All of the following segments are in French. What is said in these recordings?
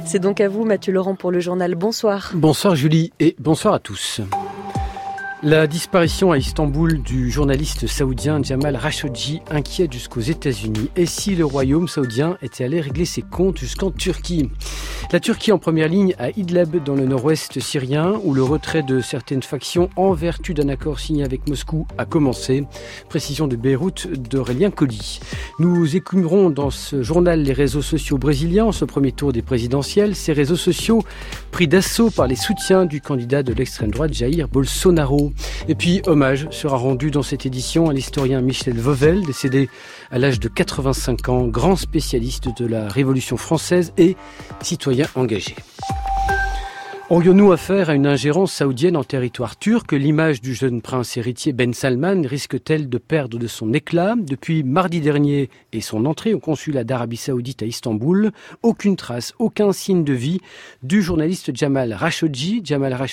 C'est donc à vous, Mathieu Laurent, pour le journal. Bonsoir. Bonsoir Julie et bonsoir à tous. La disparition à Istanbul du journaliste saoudien Jamal Khashoggi inquiète jusqu'aux États-Unis. Et si le royaume saoudien était allé régler ses comptes jusqu'en Turquie? La Turquie en première ligne à Idlib, dans le nord-ouest syrien, où le retrait de certaines factions en vertu d'un accord signé avec Moscou a commencé. Précision de Beyrouth d'Aurélien Colli. Nous écumerons dans ce journal les réseaux sociaux brésiliens en ce premier tour des présidentielles. Ces réseaux sociaux pris d'assaut par les soutiens du candidat de l'extrême droite Jair Bolsonaro. Et puis, hommage sera rendu dans cette édition à l'historien Michel Vauvel, décédé à l'âge de 85 ans, grand spécialiste de la Révolution française et citoyen engagé. Aurions-nous affaire à une ingérence saoudienne en territoire turc? L'image du jeune prince héritier Ben Salman risque-t-elle de perdre de son éclat? Depuis mardi dernier et son entrée au consulat d'Arabie Saoudite à Istanbul, aucune trace, aucun signe de vie du journaliste Jamal Khashoggi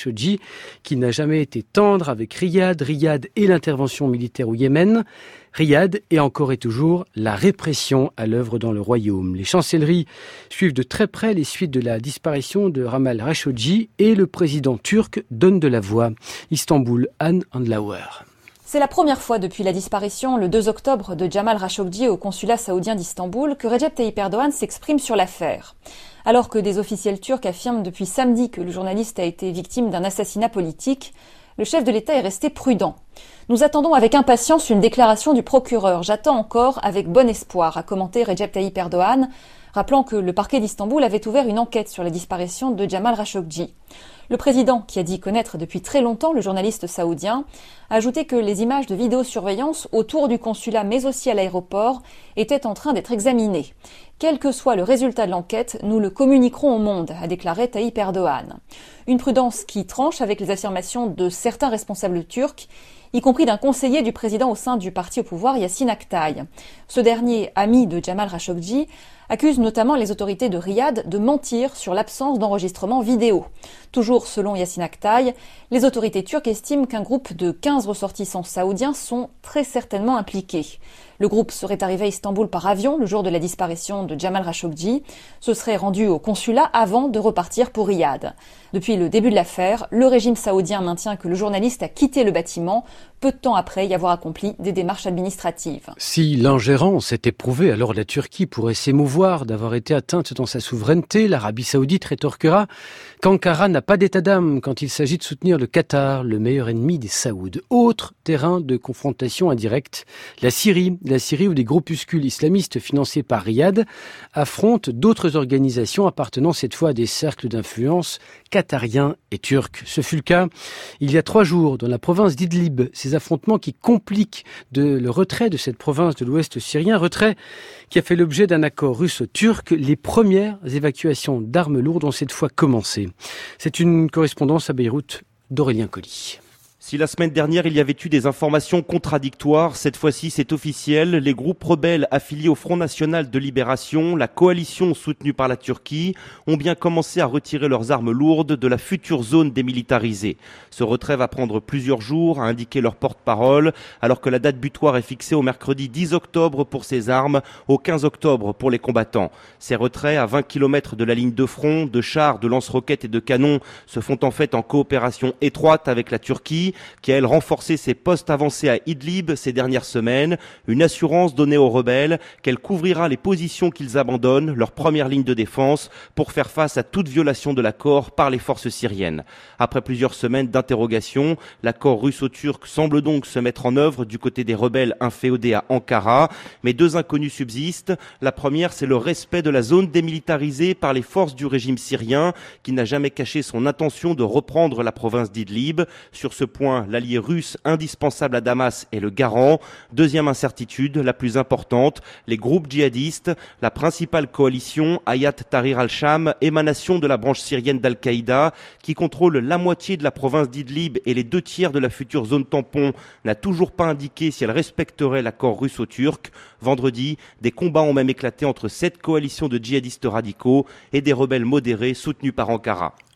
qui n'a jamais été tendre avec Riyad et l'intervention militaire au Yémen. Riyad est encore et toujours la répression à l'œuvre dans le royaume. Les chancelleries suivent de très près les suites de la disparition de Jamal Khashoggi et le président turc donne de la voix. Istanbul, Anne Andlauer. C'est la première fois depuis la disparition le 2 octobre de Jamal Khashoggi au consulat saoudien d'Istanbul que Recep Tayyip Erdogan s'exprime sur l'affaire. Alors que des officiels turcs affirment depuis samedi que le journaliste a été victime d'un assassinat politique, le chef de l'État est resté prudent. Nous attendons avec impatience une déclaration du procureur. J'attends encore avec bon espoir, a commenté Recep Tayyip Erdogan, rappelant que le parquet d'Istanbul avait ouvert une enquête sur la disparition de Jamal Khashoggi. Le président, qui a dit connaître depuis très longtemps le journaliste saoudien, a ajouté que les images de vidéosurveillance autour du consulat mais aussi à l'aéroport étaient en train d'être examinées. Quel que soit le résultat de l'enquête, nous le communiquerons au monde, a déclaré Tayyip Erdogan. Une prudence qui tranche avec les affirmations de certains responsables turcs, y compris d'un conseiller du président au sein du parti au pouvoir, Yasin Aktay. Ce dernier, ami de Jamal Khashoggi, accuse notamment les autorités de Riyad de mentir sur l'absence d'enregistrement vidéo. Toujours selon Yasin Aktay, les autorités turques estiment qu'un groupe de 15 ressortissants saoudiens sont très certainement impliqués. Le groupe serait arrivé à Istanbul par avion le jour de la disparition de Jamal Khashoggi, se serait rendu au consulat avant de repartir pour Riyad. Depuis le début de l'affaire, le régime saoudien maintient que le journaliste a quitté le bâtiment, peu de temps après y avoir accompli des démarches administratives. Si l'ingérence est éprouvée, alors la Turquie pourrait s'émouvoir d'avoir été atteinte dans sa souveraineté. L'Arabie Saoudite rétorquera qu'Ankara n'a pas d'état d'âme quand il s'agit de soutenir le Qatar, le meilleur ennemi des Saouds. Autre terrain de confrontation indirecte, la Syrie où des groupuscules islamistes financés par Riyad affrontent d'autres organisations appartenant cette fois à des cercles d'influence qatariens et turcs. Ce fut le cas il y a 3 jours dans la province d'Idlib. Ces affrontements qui compliquent le retrait de cette province de l'ouest syrien, retrait qui a fait l'objet d'un accord russo-turc. Les premières évacuations d'armes lourdes ont cette fois commencé. C'est une correspondance à Beyrouth d'Aurélien Colli. Si la semaine dernière, il y avait eu des informations contradictoires, cette fois-ci, c'est officiel. Les groupes rebelles affiliés au Front National de Libération, la coalition soutenue par la Turquie, ont bien commencé à retirer leurs armes lourdes de la future zone démilitarisée. Ce retrait va prendre plusieurs jours, a indiqué leur porte-parole, alors que la date butoir est fixée au mercredi 10 octobre pour ces armes, au 15 octobre pour les combattants. Ces retraits, à 20 km de la ligne de front, de chars, de lance-roquettes et de canons, se font en fait en coopération étroite avec la Turquie, qui a elle renforcé ses postes avancés à Idlib ces dernières semaines, une assurance donnée aux rebelles qu'elle couvrira les positions qu'ils abandonnent, leur première ligne de défense, pour faire face à toute violation de l'accord par les forces syriennes. Après plusieurs semaines d'interrogation, l'accord russo-turc semble donc se mettre en œuvre du côté des rebelles inféodés à Ankara, mais 2 inconnues subsistent. La première, c'est le respect de la zone démilitarisée par les forces du régime syrien, qui n'a jamais caché son intention de reprendre la province d'Idlib. Sur ce point, l'allié russe indispensable à Damas est le garant. Deuxième incertitude, la plus importante, les groupes djihadistes. La principale coalition, Hayat Tahrir al-Sham, émanation de la branche syrienne d'Al-Qaïda, qui contrôle la moitié de la province d'Idlib et les 2/3 de la future zone tampon, n'a toujours pas indiqué si elle respecterait l'accord russo-turc. Vendredi, des combats ont même éclaté entre cette coalition de djihadistes radicaux et des rebelles modérés soutenus par Ankara.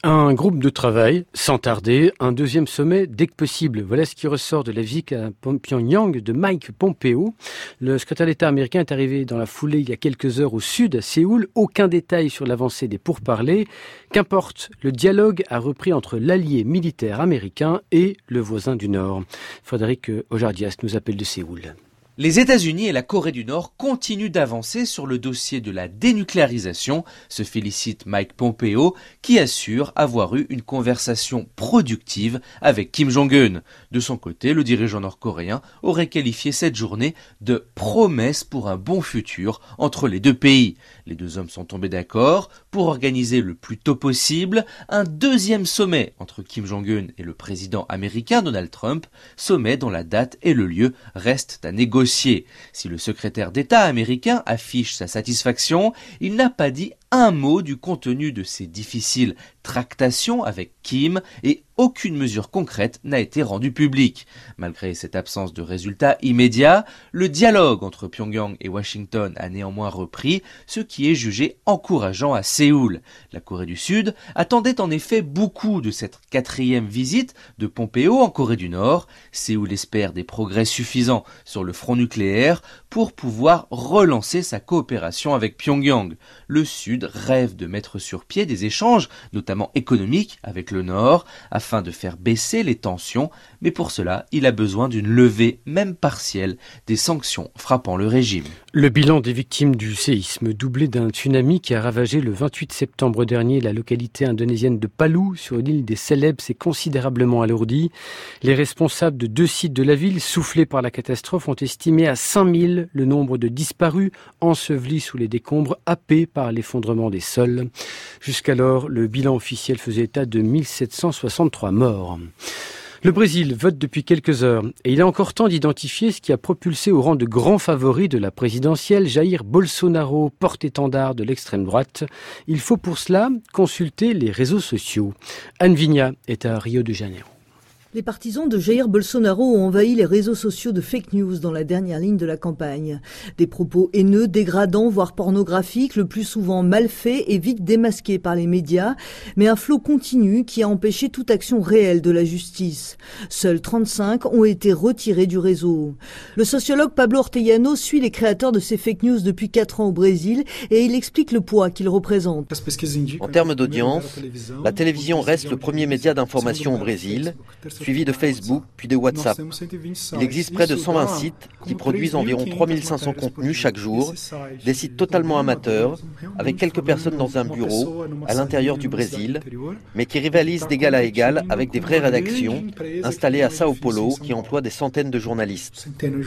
Un groupe de travail, sans tarder, un deuxième sommet dès que possible. Voilà ce qui ressort de la visite à Pyongyang de Mike Pompeo. Le secrétaire d'État américain est arrivé dans la foulée il y a quelques heures au sud, à Séoul. Aucun détail sur l'avancée des pourparlers. Qu'importe, le dialogue a repris entre l'allié militaire américain et le voisin du Nord. Frédéric Ojardias nous appelle de Séoul. Les États-Unis et la Corée du Nord continuent d'avancer sur le dossier de la dénucléarisation, se félicite Mike Pompeo, qui assure avoir eu une conversation productive avec Kim Jong-un. De son côté, le dirigeant nord-coréen aurait qualifié cette journée de promesse pour un bon futur entre les deux pays. Les deux hommes sont tombés d'accord pour organiser le plus tôt possible un deuxième sommet entre Kim Jong-un et le président américain Donald Trump, sommet dont la date et le lieu restent à négocier. Si le secrétaire d'État américain affiche sa satisfaction, il n'a pas dit un mot du contenu de ces difficiles tractations avec Kim et aucune mesure concrète n'a été rendue publique. Malgré cette absence de résultats immédiats, le dialogue entre Pyongyang et Washington a néanmoins repris, ce qui est jugé encourageant à Séoul. La Corée du Sud attendait en effet beaucoup de cette 4e visite de Pompeo en Corée du Nord. Séoul espère des progrès suffisants sur le front nucléaire pour pouvoir relancer sa coopération avec Pyongyang. Le Sud rêve de mettre sur pied des échanges, notamment économiques, avec le Nord, afin de faire baisser les tensions, mais pour cela, il a besoin d'une levée, même partielle, des sanctions frappant le régime. Le bilan des victimes du séisme, doublé d'un tsunami qui a ravagé le 28 septembre dernier la localité indonésienne de Palu, sur l'île des Célèbes, s'est considérablement alourdi. Les responsables de 2 sites de la ville, soufflés par la catastrophe, ont estimé à 5000 le nombre de disparus, ensevelis sous les décombres, happés par l'effondrement des sols. Jusqu'alors, le bilan officiel faisait état de 1763 morts. Le Brésil vote depuis quelques heures et il est encore temps d'identifier ce qui a propulsé au rang de grand favori de la présidentielle Jair Bolsonaro, porte-étendard de l'extrême droite. Il faut pour cela consulter les réseaux sociaux. Anne Vigna est à Rio de Janeiro. Les partisans de Jair Bolsonaro ont envahi les réseaux sociaux de fake news dans la dernière ligne de la campagne. Des propos haineux, dégradants, voire pornographiques, le plus souvent mal faits et vite démasqués par les médias, mais un flot continu qui a empêché toute action réelle de la justice. Seuls 35 ont été retirés du réseau. Le sociologue Pablo Ortellano suit les créateurs de ces fake news depuis 4 ans au Brésil et il explique le poids qu'ils représentent. En termes d'audience, la télévision reste le premier média d'information au Brésil, suivi de Facebook, puis de WhatsApp. Il existe près de 120 sites qui produisent environ 3500 contenus chaque jour, des sites totalement amateurs, avec quelques personnes dans un bureau, à l'intérieur du Brésil, mais qui rivalisent d'égal à égal avec des vraies rédactions, installées à Sao Paulo, qui emploient des centaines de journalistes.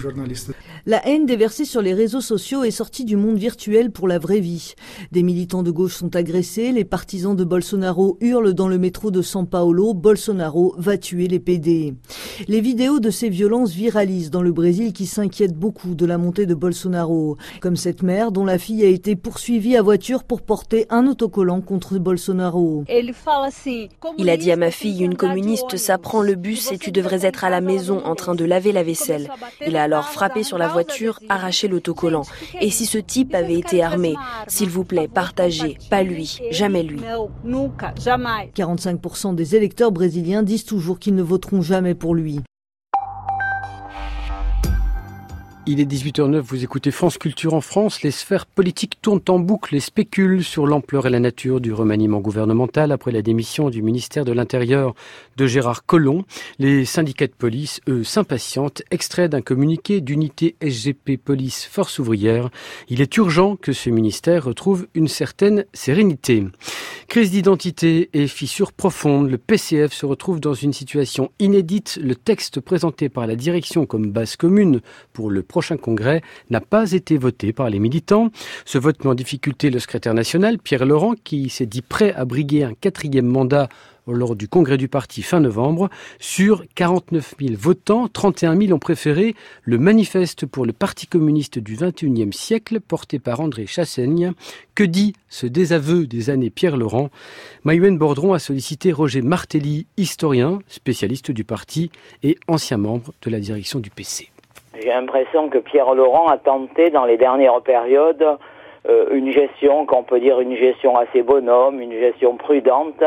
La haine déversée sur les réseaux sociaux est sortie du monde virtuel pour la vraie vie. Des militants de gauche sont agressés, les partisans de Bolsonaro hurlent dans le métro de São Paulo, Bolsonaro va tuer les PD. Les vidéos de ces violences viralisent dans le Brésil qui s'inquiète beaucoup de la montée de Bolsonaro, comme cette mère dont la fille a été poursuivie à voiture pour porter un autocollant contre Bolsonaro. Il a dit à ma fille, une communiste, ça prend le bus et tu devrais être à la maison en train de laver la vaisselle. Il a alors frappé sur la voiture, arraché l'autocollant. Et si ce type avait été armé, s'il vous plaît, partagez, pas lui, jamais lui. 45% des électeurs brésiliens disent toujours qu'ils ne voteront jamais pour lui. Il est 18h09, vous écoutez France Culture en France. Les sphères politiques tournent en boucle et spéculent sur l'ampleur et la nature du remaniement gouvernemental après la démission du ministère de l'Intérieur de Gérard Collomb. Les syndicats de police, eux, s'impatientent. Extrait d'un communiqué d'unité SGP Police Force Ouvrière. Il est urgent que ce ministère retrouve une certaine sérénité. Crise d'identité et fissures profondes. Le PCF se retrouve dans une situation inédite. Le texte présenté par la direction comme base commune pour le prochain congrès n'a pas été voté par les militants. Ce vote met en difficulté le secrétaire national, Pierre Laurent, qui s'est dit prêt à briguer un 4e mandat lors du congrès du parti fin novembre. Sur 49 000 votants, 31 000 ont préféré le manifeste pour le Parti communiste du XXIe siècle porté par André Chassaigne. Que dit ce désaveu des années Pierre Laurent? Maïwen Bordron a sollicité Roger Martelly, historien, spécialiste du parti et ancien membre de la direction du PC. J'ai l'impression que Pierre Laurent a tenté dans les dernières périodes une gestion qu'on peut dire une gestion assez bonhomme, une gestion prudente,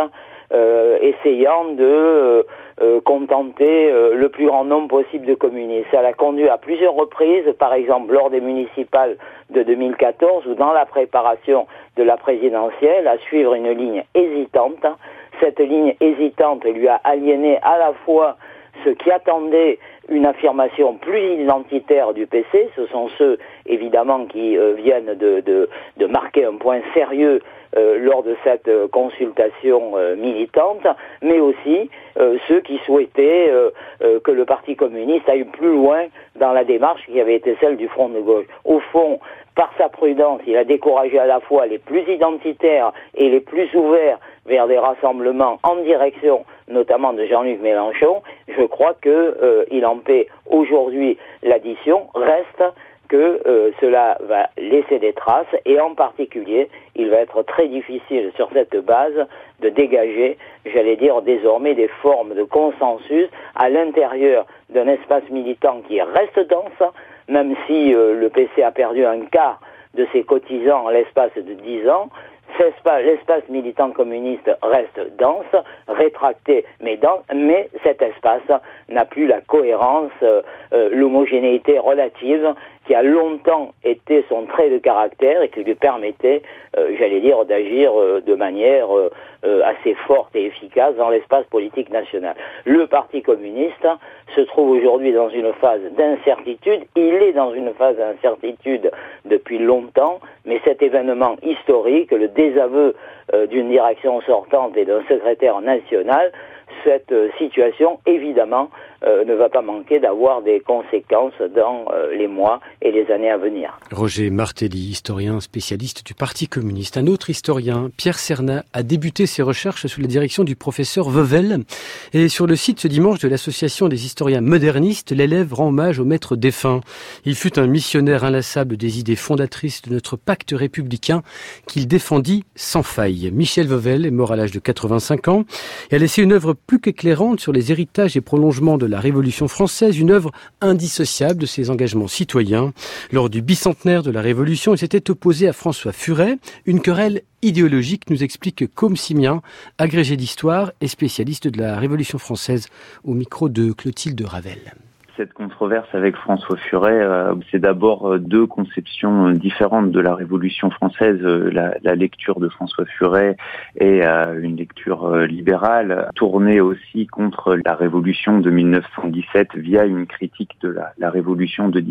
essayant de contenter le plus grand nombre possible de communistes. Ça l'a conduit à plusieurs reprises, par exemple lors des municipales de 2014 ou dans la préparation de la présidentielle, à suivre une ligne hésitante. Cette ligne hésitante lui a aliéné à la fois ceux qui attendaient une affirmation plus identitaire du PC, ce sont ceux évidemment qui viennent de marquer un point sérieux lors de cette consultation militante, mais aussi ceux qui souhaitaient que le Parti communiste aille plus loin dans la démarche qui avait été celle du Front de gauche. Au fond, par sa prudence, il a découragé à la fois les plus identitaires et les plus ouverts vers des rassemblements en direction notamment de Jean-Luc Mélenchon. Je crois que il en paie aujourd'hui l'addition. Reste que cela va laisser des traces et en particulier, il va être très difficile sur cette base de dégager, j'allais dire désormais, des formes de consensus à l'intérieur d'un espace militant qui reste dense, même si le PC a perdu un quart de ses cotisants en l'espace de 10 ans. L'espace militant communiste reste dense, rétracté, mais cet espace n'a plus la cohérence, l'homogénéité relative qui a longtemps été son trait de caractère et qui lui permettait, j'allais dire, d'agir de manière assez forte et efficace dans l'espace politique national. Le Parti communiste se trouve aujourd'hui dans une phase d'incertitude. Il est dans une phase d'incertitude depuis longtemps, mais cet événement historique, le désaveu d'une direction sortante et d'un secrétaire national, cette situation, évidemment, ne va pas manquer d'avoir des conséquences dans les mois et les années à venir. Roger Martelly, historien spécialiste du Parti communiste. Un autre historien, Pierre Cernat, a débuté ses recherches sous la direction du professeur Veuvel. Et sur le site ce dimanche de l'Association des historiens modernistes, l'élève rend hommage au maître défunt. Il fut un missionnaire inlassable des idées fondatrices de notre pacte républicain qu'il défendit sans faille. Michel Veuvel est mort à l'âge de 85 ans et a laissé une œuvre plus qu'éclairante sur les héritages et prolongements de la Révolution française, une œuvre indissociable de ses engagements citoyens. Lors du bicentenaire de la Révolution, il s'était opposé à François Furet. Une querelle idéologique, nous explique Côme Simien, agrégé d'histoire et spécialiste de la Révolution française, au micro de Clotilde Ravel. Cette controverse avec François Furet, c'est d'abord deux conceptions différentes de la Révolution française. La lecture de François Furet est une lecture libérale, tournée aussi contre la Révolution de 1917 via une critique de la Révolution de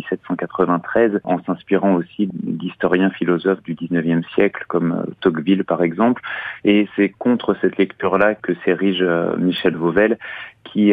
1793, en s'inspirant aussi d'historiens philosophes du 19e siècle, comme Tocqueville par exemple. Et c'est contre cette lecture-là que s'érige Michel Veuvel, qui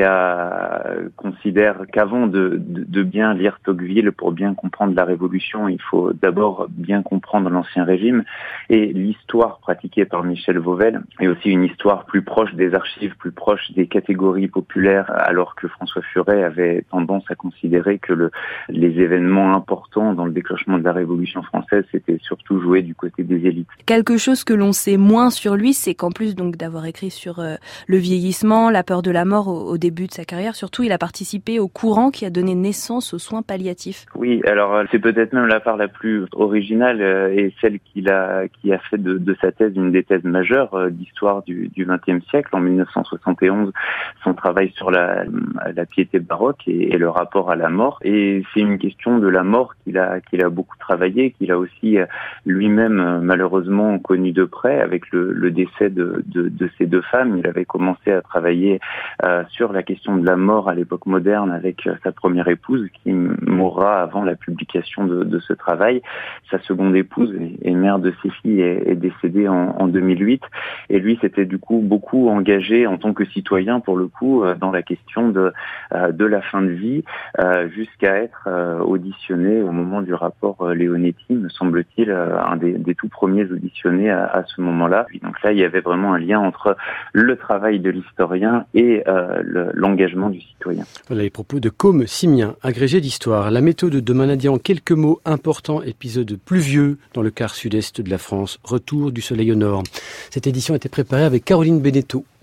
considère qu'avant de bien lire Tocqueville pour bien comprendre la Révolution, il faut d'abord bien comprendre l'Ancien Régime. Et l'histoire pratiquée par Michel Veuvel est aussi une histoire plus proche des archives, plus proche des catégories populaires, alors que François Furet avait tendance à considérer que les événements importants dans le déclenchement de la Révolution française, c'était surtout joué du côté des élites. Quelque chose que l'on sait moins sur lui, c'est qu'en plus donc d'avoir écrit sur le vieillissement, la peur de la mort au début de sa carrière, surtout il a participé au courant qui a donné naissance aux soins palliatifs. Oui, alors c'est peut-être même la part la plus originale et celle qui a fait de sa thèse une des thèses majeures d'histoire du XXe siècle. En 1971, son travail sur la piété baroque et le rapport à la mort. Et c'est une question de la mort qu'il a beaucoup travaillé, qu'il a aussi lui-même malheureusement connu de près avec le décès de ces deux femmes. Il avait commencé à travailler sur la question de la mort à l'époque moderne avec sa première épouse qui mourra avant la publication de ce travail. Sa seconde épouse et mère de ses filles est décédée en 2008 et lui s'était du coup beaucoup engagé en tant que citoyen pour le coup dans la question de la fin de vie jusqu'à être auditionné au moment du rapport Leonetti, me semble-t-il, un des tout premiers auditionnés à ce moment-là. Donc là, il y avait vraiment un lien entre le travail de l'historien et l'engagement du citoyen. Voilà les propos de Côme Simien, agrégé d'histoire. La méthode de Manadier en quelques mots importants, épisode pluvieux dans le quart sud-est de la France, retour du soleil au nord. Cette édition a été préparée avec Caroline Beneteau.